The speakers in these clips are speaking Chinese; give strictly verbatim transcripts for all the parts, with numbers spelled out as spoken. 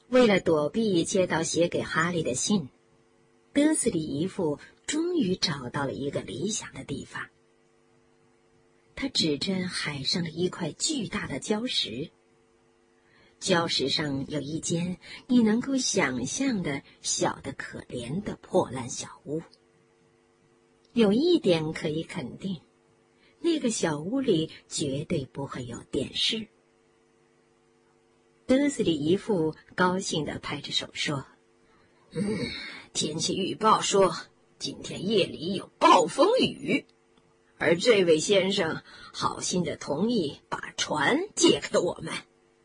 为了躲避接到写给哈利的信，德斯里姨父终于找到了一个理想的地方。他指着海上的一块巨大的礁石，礁石上有一间你能够想象的小得可怜的破烂小屋。有一点可以肯定，那个小屋里绝对不会有电视。德斯里姨父高兴地拍着手说：“嗯，天气预报说今天夜里有暴风雨，而这位先生好心地同意把船借给我们。”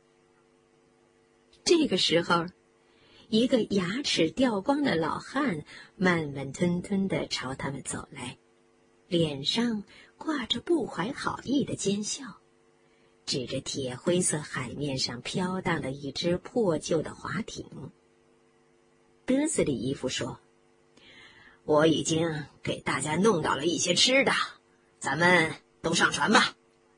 这个时候，一个牙齿掉光的老汉慢慢吞吞地朝他们走来，脸上挂着不怀好意的奸笑，指着铁灰色海面上飘荡的一只破旧的划艇。德斯里姨父说：“我已经给大家弄到了一些吃的，咱们都上船吧。”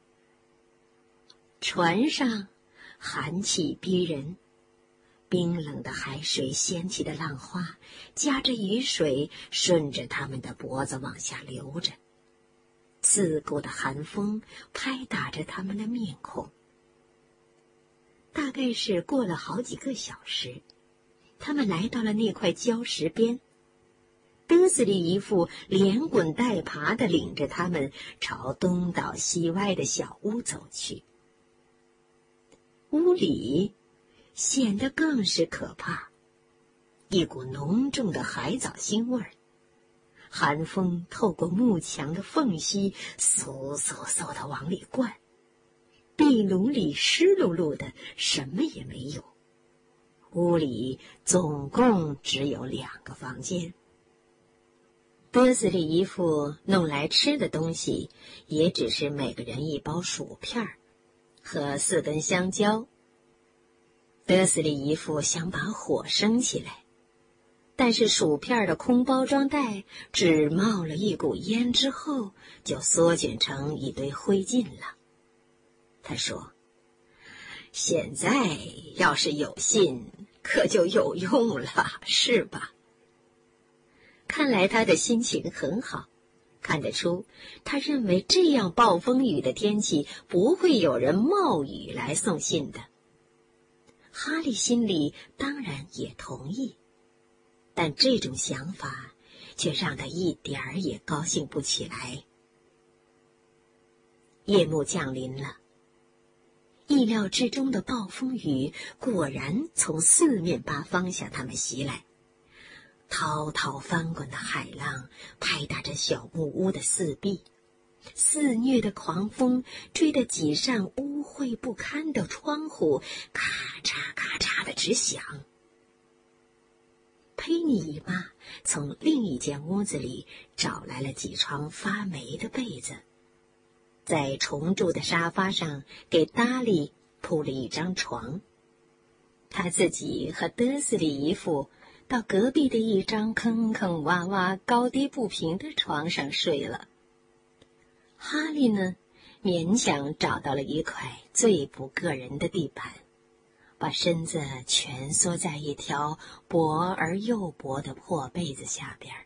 船上寒气逼人，冰冷的海水掀起的浪花夹着雨水顺着他们的脖子往下流着，刺骨的寒风拍打着他们的面孔。大概是过了好几个小时，他们来到了那块礁石边。德斯里姨父连滚带爬地领着他们朝东倒西歪的小屋走去。屋里显得更是可怕，一股浓重的海藻腥味儿，寒风透过幕墙的缝隙嗖嗖嗖地往里灌，壁炉里湿漉漉的，什么也没有。屋里总共只有两个房间。德斯里姨父弄来吃的东西也只是每个人一包薯片和四根香蕉。德斯里姨父想把火生起来，但是薯片的空包装袋只冒了一股烟之后就缩卷成一堆灰烬了。他说：“现在要是有信，可就有用了，是吧？”看来他的心情很好，看得出他认为这样暴风雨的天气不会有人冒雨来送信的。哈利心里当然也同意，但这种想法却让他一点儿也高兴不起来。夜幕降临了，意料之中的暴风雨果然从四面八方向他们袭来。滔滔翻滚的海浪拍打着小木屋的四壁，肆虐的狂风吹得几扇污秽不堪的窗户咔嚓咔嚓的直响。佩妮姨妈从另一间屋子里找来了几床发霉的被子，在重铸的沙发上给达利铺了一张床。她自己和德斯里姨父到隔壁的一张坑坑洼洼、高低不平的床上睡了。哈利呢，勉强找到了一块最不个人的地板，把身子蜷缩在一条薄而又薄的破被子下边。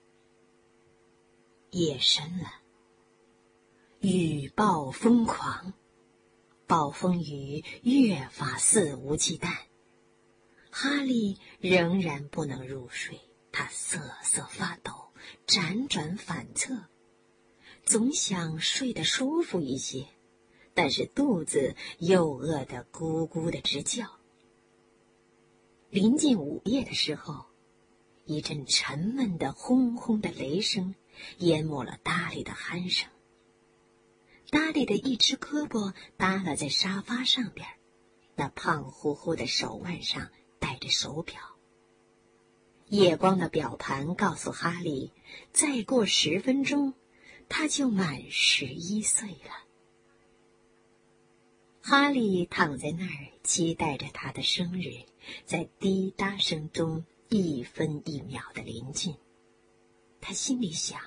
夜深了，雨暴疯狂，暴风雨越发肆无忌惮。哈利仍然不能入睡，他瑟瑟发抖，辗转反侧，总想睡得舒服一些，但是肚子又饿得咕咕的直叫。临近午夜的时候，一阵沉闷的轰轰的雷声淹没了达利的鼾声。达利的一只胳膊耷拉在沙发上边，那胖乎乎的手腕上戴着手表。夜光的表盘告诉哈利，再过十分钟，他就满十一岁了。哈利躺在那儿，期待着他的生日，在滴答声中一分一秒的临近。他心里想，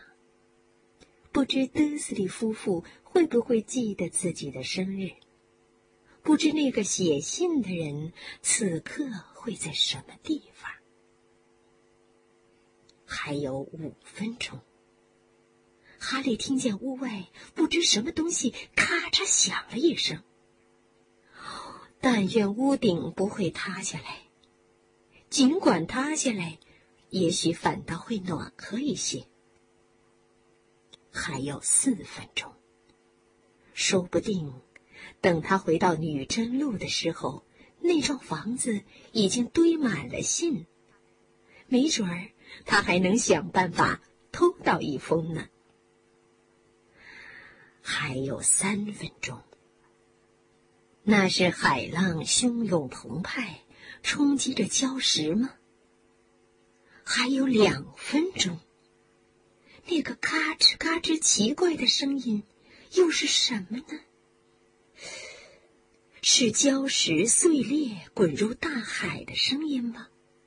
不知德斯里夫妇会不会记得自己的生日？ 不知那个写信的人此刻会在什么地方。还有五分钟，哈利听见屋外不知什么东西咔嚓响了一声。但愿屋顶不会塌下来，尽管塌下来，也许反倒会暖和一些。还有四分钟，说不定等他回到女真路的时候，那幢房子已经堆满了信，没准儿他还能想办法偷到一封呢。还有三分钟，那是海浪汹涌澎湃，冲击着礁石吗？还有两分钟，那个咔哧咔哧奇怪的声音又是什么呢？是礁石碎裂滚入大海的声音吗？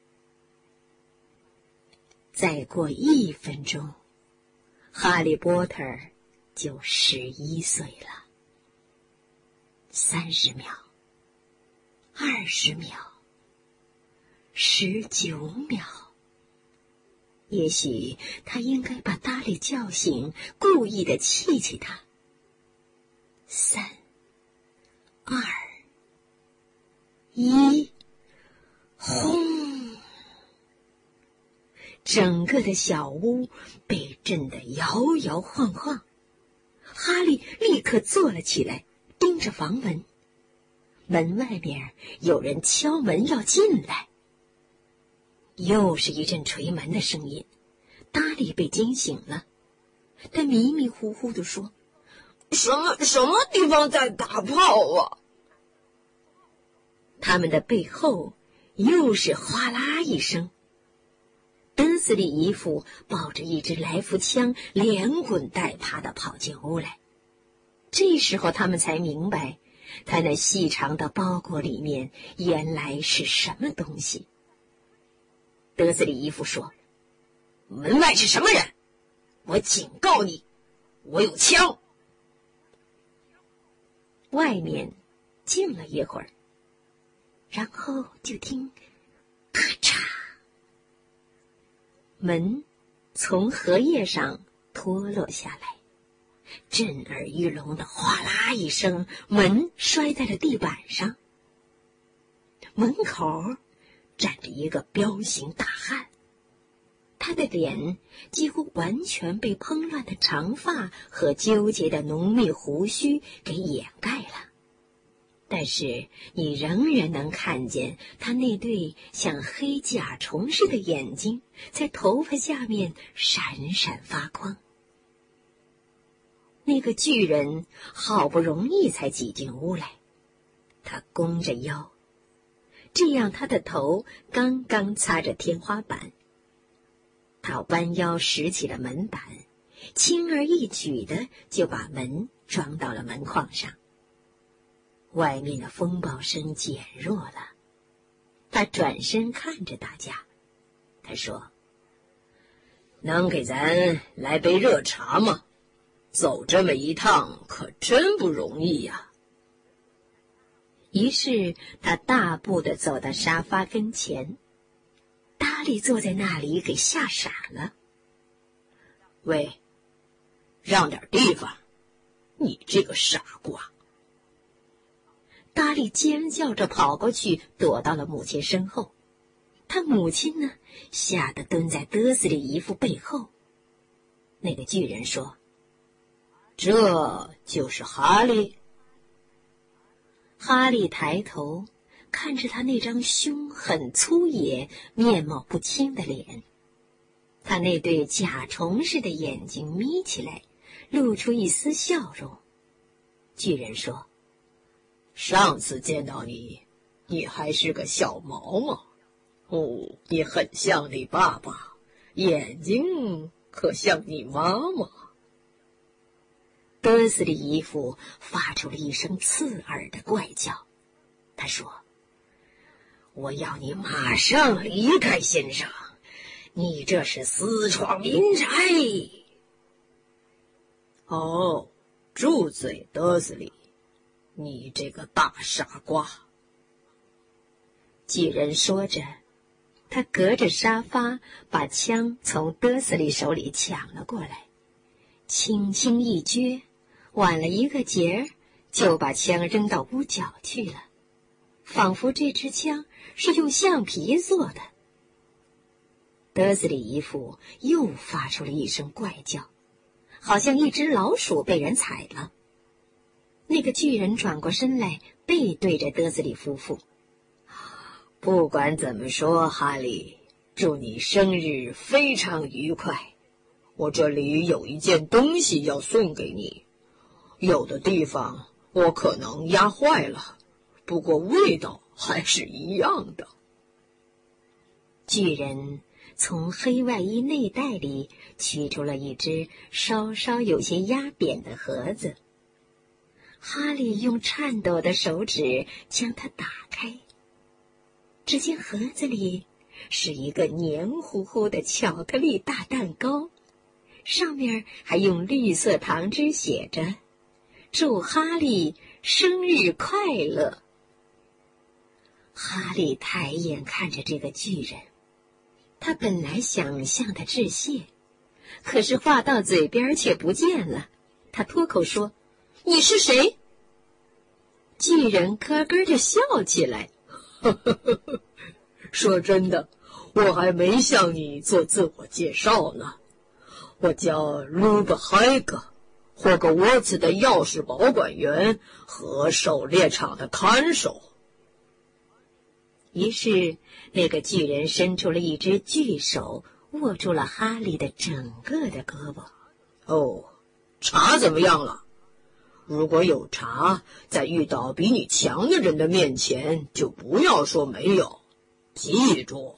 再过一分钟，哈利波特就十一岁了。三十秒，二十秒，十九秒。也许他应该把达里叫醒，故意的气气他。三、二、一，轰！整个的小屋被震得摇摇晃晃。哈利立刻坐了起来，盯着房门。门外面有人敲门要进来。又是一阵捶门的声音，达里被惊醒了，他迷迷糊糊地说：“ 什么什么地方在打炮啊？” 他们的背后又是哗啦一声，德斯里姨父抱着一支来福枪，连滚带爬地跑进屋来。这时候他们才明白，他那细长的包裹里面原来是什么东西。德斯里姨父说：“ 门外是什么人？我警告你，我有枪。” 外面静了一会儿，然后就听咔嚓，门从荷叶上脱落下来，震耳欲聋的哗啦一声，门摔在了地板上。门口站着一个彪形大汉，他的脸几乎完全被蓬乱的长发和纠结的浓密胡须给掩盖了，但是你仍然能看见他那对像黑甲虫似的眼睛在头发下面闪闪发光。那个巨人好不容易才挤进屋来，他弓着腰，这样他的头刚刚擦着天花板。他弯腰拾起了门板，轻而易举的就把门装到了门框上。外面的风暴声减弱了，他转身看着大家，他说：“ 能给咱来杯热茶吗？走这么一趟可真不容易呀。” 于是他大步地走到沙发跟前，达利坐在那里给吓傻了。 “喂，让点地方，你这个傻瓜！” 达利尖叫着跑过去，躲到了母亲身后。他母亲呢，吓得蹲在德斯里姨父背后。那个巨人说：“ 这就是哈利。” 哈利抬头看着他那张凶狠粗野、面貌不清的脸，他那对甲虫似的眼睛眯起来，露出一丝笑容。巨人说：“ 上次见到你，你还是个小毛毛。哦，你很像你爸爸，眼睛可像你妈妈。” 德斯里姨父发出了一声刺耳的怪叫，他说：“我要你马上离开，先生，你这是私闯民宅。” 哦，住嘴，德斯里！ 你这个大傻瓜！” 巨人说着，他隔着沙发把枪从德斯里手里抢了过来，轻轻一撅，挽了一个结儿，就把枪扔到屋角去了，仿佛这支枪是用橡皮做的。德斯里姨父又发出了一声怪叫，好像一只老鼠被人踩了。那个巨人转过身来，背对着德斯里夫妇。 不管怎么说，哈利，祝你生日非常愉快。我这里有一件东西要送给你，有的地方我可能压坏了，不过味道还是一样的。 巨人从黑外衣内袋里取出了一只稍稍有些压扁的盒子。哈利用颤抖的手指将它打开，只见盒子里是一个黏糊糊的巧克力大蛋糕，上面还用绿色糖汁写着“祝哈利生日快乐”。哈利抬眼看着这个巨人，他本来想向他致谢，可是话到嘴边却不见了。他脱口说：“你是谁？”巨人咯咯地笑起来。 说真的，我还没向你做自我介绍呢。我叫鲁伯海格，霍格沃茨的钥匙保管员和狩猎场的看守。 于是那个巨人伸出了一只巨手，握住了哈利的整个的胳膊。 哦，茶怎么样了？如果有茶，在遇到比你强的人的面前，就不要说没有。记住。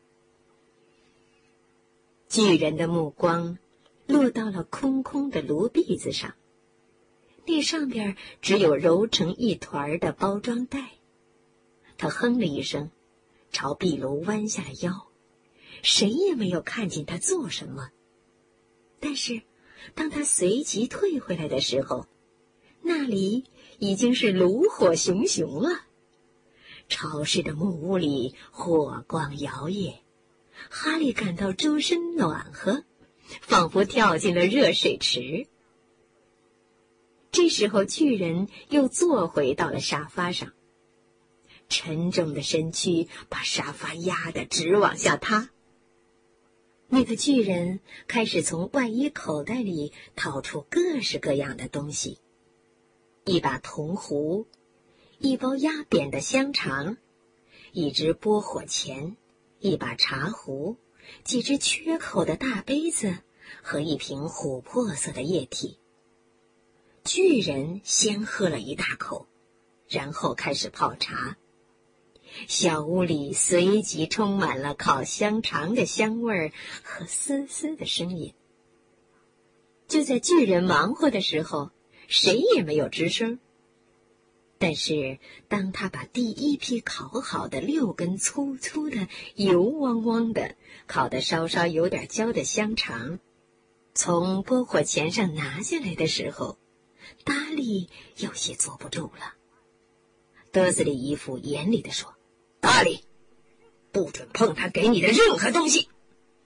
巨人的目光落到了空空的炉篦子上，那上边只有揉成一团的包装袋。他哼了一声，朝壁炉弯下了腰。谁也没有看见他做什么。但是当他随即退回来的时候，那里已经是炉火熊熊了。潮湿的木屋里火光摇曳，哈利感到周身暖和，仿佛跳进了热水池。这时候巨人又坐回到了沙发上，沉重的身躯把沙发压得直往下塌。那个巨人开始从外衣口袋里掏出各式各样的东西，一把铜壶，一包压扁的香肠，一只拨火钳，一把茶壶，几只缺口的大杯子和一瓶琥珀色的液体。巨人先喝了一大口，然后开始泡茶。小屋里随即充满了烤香肠的香味儿和嘶嘶的声音。就在巨人忙活的时候，谁也没有吱声。但是当他把第一批烤好的六根粗粗的油汪汪的烤得稍稍有点焦的香肠从拨火钳上拿下来的时候，达利有些坐不住了。德斯里姨父严厉地说：“ 达利，不准碰他给你的任何东西。”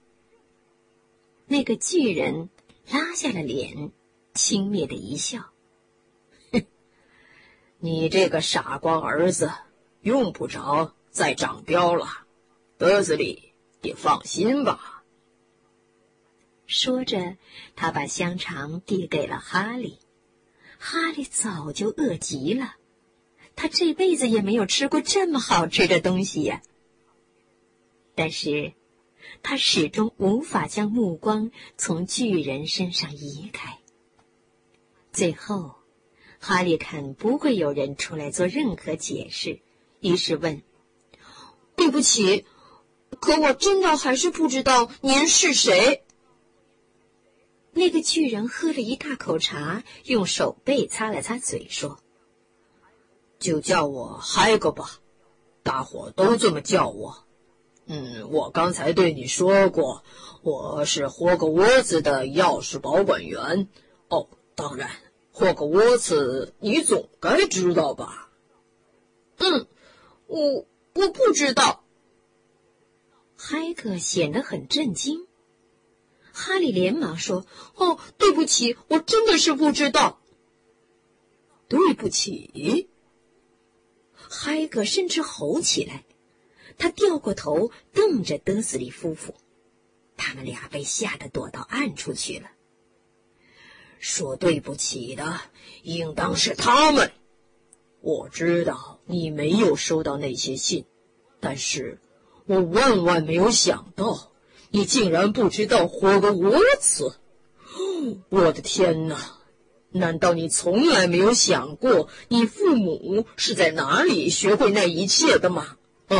那个巨人拉下了脸，轻蔑的一笑：“ 哼，你这个傻瓜儿子，用不着再长膘了。德斯里，你放心吧。” 说着，他把香肠递给了哈利。哈利早就饿极了，他这辈子也没有吃过这么好吃的东西呀。但是他始终无法将目光从巨人身上移开。最后哈利看不会有人出来做任何解释，于是问：“ 对不起，可我真的还是不知道您是谁。” 那个巨人喝了一大口茶，用手背擦了擦嘴，说：“ 就叫我海格吧，大伙都这么叫我。嗯，我刚才对你说过，我是霍格沃兹的钥匙保管员。哦，当然， 霍格沃茨，你总该知道吧？ 嗯，我我不知道。 海格显得很震惊。哈利连忙说：“ 哦，对不起，我真的是不知道。” 对不起。 海格甚至吼起来，他掉过头瞪着德斯里夫妇，他们俩被吓得躲到暗处去了。 说对不起的应当是他们。我知道你没有收到那些信，但是我万万没有想到你竟然不知道霍格沃茨。我的天哪！难道你从来没有想过你父母是在哪里学会那一切的吗？啊？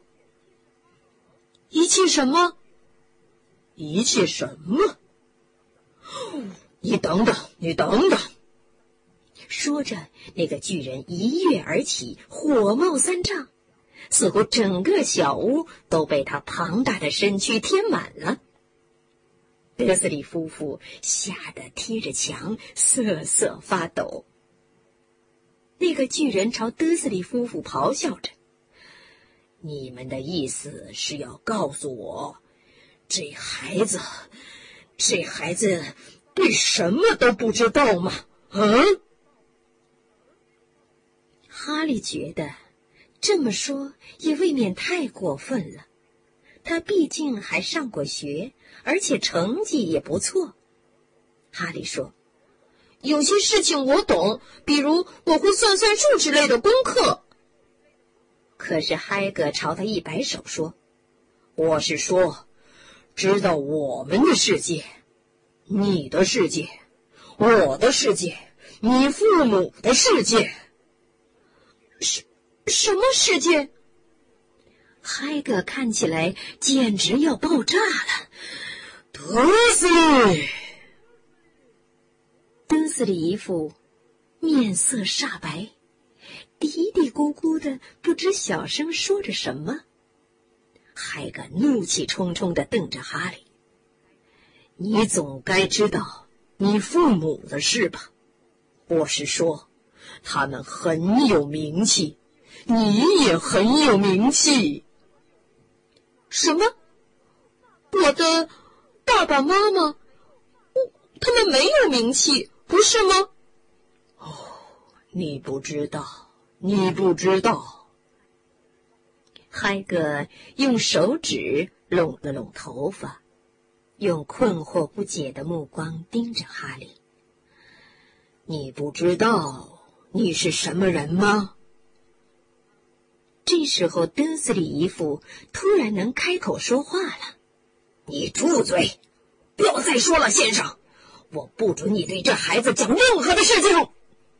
一切什么？ 一切什么？你等等，你等等！ 说着，那个巨人一跃而起，火冒三丈，似乎整个小屋都被他庞大的身躯填满了。德斯里夫妇吓得贴着墙瑟瑟发抖。那个巨人朝德斯里夫妇咆哮着：“你们的意思是要告诉我，这孩子，这孩子对什么都不知道吗？啊？”哈利觉得这么说也未免太过分了，他毕竟还上过学，而且成绩也不错。哈利说：“ 有些事情我懂，比如我会算算数之类的功课。” 可是海格朝他一摆手说：“ 我是说，知道我们的世界，你的世界，我的世界，你父母的世界。” 什什么世界？ 海格看起来简直要爆炸了。 德斯里， 德斯里一副面色煞白，嘀嘀咕咕的不知小声说着什么。海格怒气冲冲地瞪着哈利：“你总该知道你父母的事吧？我是说，他们很有名气，你也很有名气。” 什么？我的爸爸妈妈，他们没有名气，不是吗？ 哦，你不知道，你不知道。 海格用手指拢了拢头发，用困惑不解的目光盯着哈利：“你不知道你是什么人吗？”这时候，德斯里姨父突然能开口说话了：“你住嘴！不要再说了，先生，我不准你对这孩子讲任何的事情。”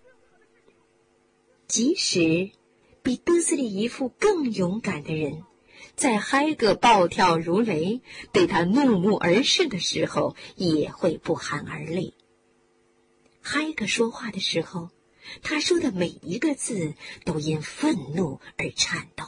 即使比德斯里姨父更勇敢的人，在海格暴跳如雷，对他怒目而视的时候，也会不寒而栗。海格说话的时候，他说的每一个字都因愤怒而颤抖。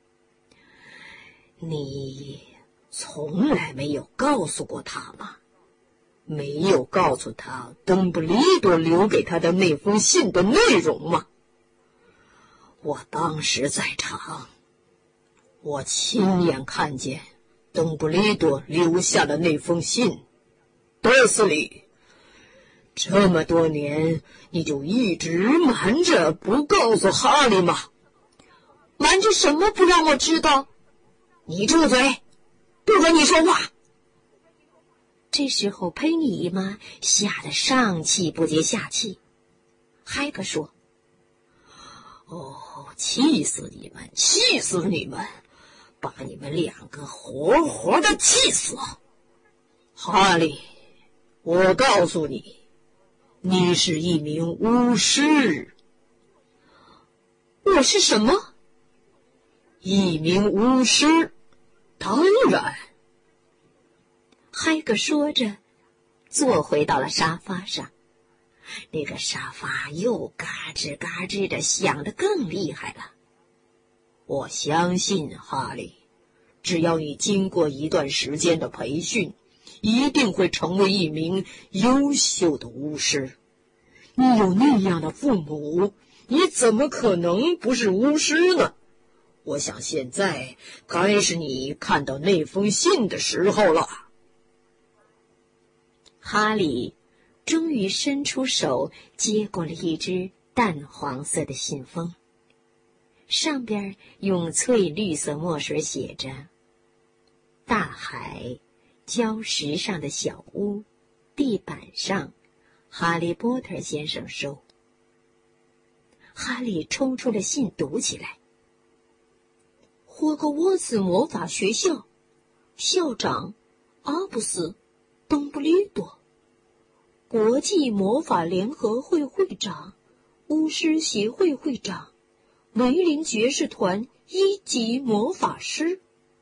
你从来没有告诉过他吗？没有告诉他邓布利多留给他的那封信的内容吗？我当时在场，我亲眼看见邓布利多留下的那封信。德斯里，这么多年你就一直瞒着不告诉哈利吗？ 瞒着什么不让我知道？ 你住嘴，不准你说话。 这时候佩妮姨妈吓得上气不接下气。海格说：“哦，气死你们，气死你们，把你们两个活活的气死！哈利，我告诉你，你是一名巫师。”“ 我是什么？”“ 一名巫师，当然。”海格说着，坐回到了沙发上。那个沙发又嘎吱嘎吱的响得更厉害了。我相信，哈利，只要你经过一段时间的培训，一定会成为一名优秀的巫师。 你有那样的父母，你怎么可能不是巫师呢？我想现在该是你看到那封信的时候了。 哈利终于伸出手接过了一只淡黄色的信封，上边用翠绿色墨水写着：大海，礁石上的小屋，地板上，哈利波特先生收。哈利抽出了信读起来：霍格沃茨魔法学校，校长阿布斯·邓布利多，国际魔法联合会会长，巫师协会会长，梅林爵士团一级魔法师。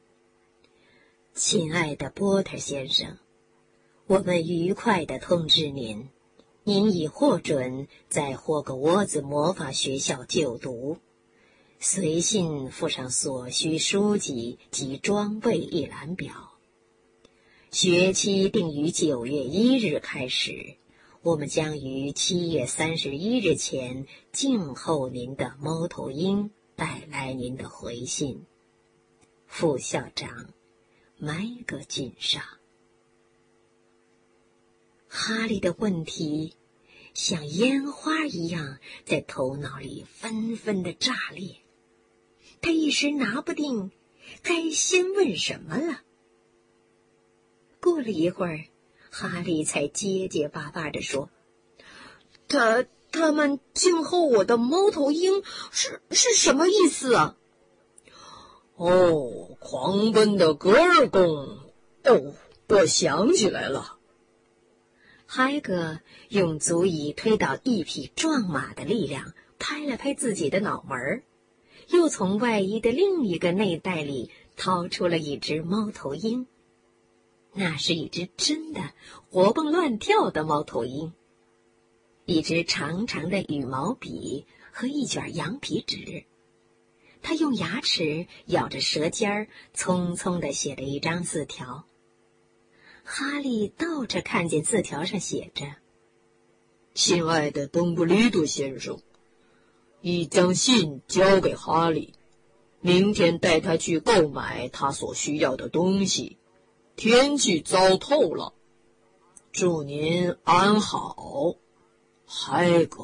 亲爱的波特先生，我们愉快地通知您，您已获准在霍格沃兹魔法学校就读。随信附上所需书籍及装备一览表。学期定于九月一日开始，我们将于七月三十一日前静候您的猫头鹰带来您的回信。副校长麦格金上。哈利的问题像烟花一样在头脑里纷纷地炸裂，他一时拿不定该先问什么了。过了一会儿，哈利才结结巴巴地说：他他们静候我的猫头鹰是是什么意思啊？ 哦，狂奔的格尔贡。哦，我想起来了。 海格用足以推倒一匹壮马的力量拍了拍自己的脑门儿，又从外衣的另一个内袋里掏出了一只猫头鹰。那是一只真的活蹦乱跳的猫头鹰，一支长长的羽毛笔和一卷羊皮纸。他用牙齿咬着舌尖儿，匆匆地写了一张字条。哈利倒着看见字条上写着： 亲爱的邓布利多先生，已将信交给哈利，明天带他去购买他所需要的东西。天气糟透了，祝您安好，海格。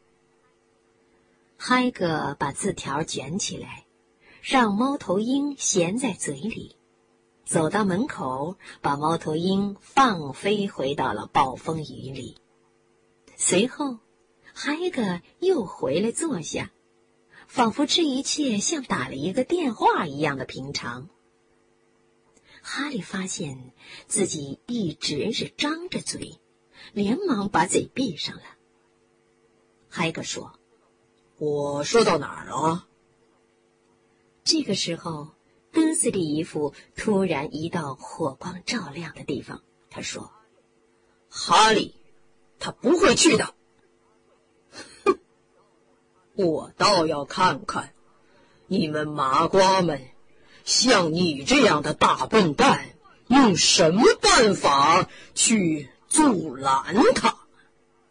海格把字条卷起来，让猫头鹰衔在嘴里，走到门口，把猫头鹰放飞回到了暴风雨里。随后，海格又回来坐下，仿佛这一切像打了一个电话一样的平常。哈利发现自己一直是张着嘴，连忙把嘴闭上了。海格说： 我说到哪儿了？ 这个时候，德斯里姨父突然移到火光照亮的地方，他说： 哈利，他不会去的。哼，我倒要看看，你们麻瓜们，像你这样的大笨蛋，用什么办法去阻拦他？